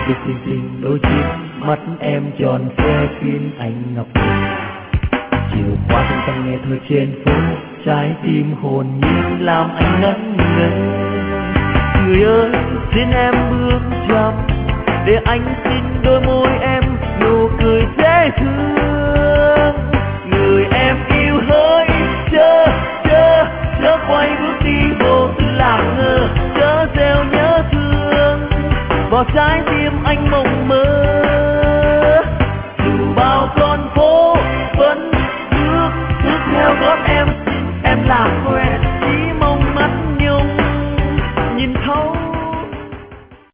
biết xinh xinh đôi chiếc mắt em tròn xoe khiến anh ngập ngừng. Chiều qua thanh tăng nghe thơ trên phố, trái tim hồn nhiên làm anh ngẩn ngơ. Người ơi xin em bước chậm để anh xin đôi môi em nụ cười dễ thương.